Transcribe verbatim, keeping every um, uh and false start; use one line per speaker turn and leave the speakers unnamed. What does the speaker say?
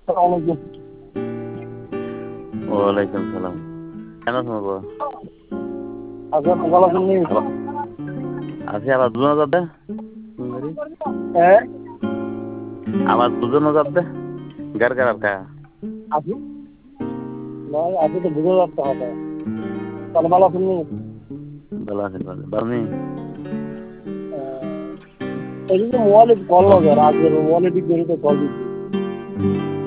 আসসালামু
ওয়ালাইকুম সালাম। কেন শোনাবো?
আচ্ছা, ভালো আছেন নি?
আবার আছি আবার দুজন যাবে সুন্দরী
হ্যাঁ,
আবার দুজন যাবে গার গার কা
আছি। নয়, আছি তো বুঝে যাচ্ছে হবে। তাহলে ভালো আছেন নি?
ভালো আছি ভালো বানি
এই যে মোবাইলে কল লগে রাজের মোবাইলে ঠিক করে কল দিচ্ছি।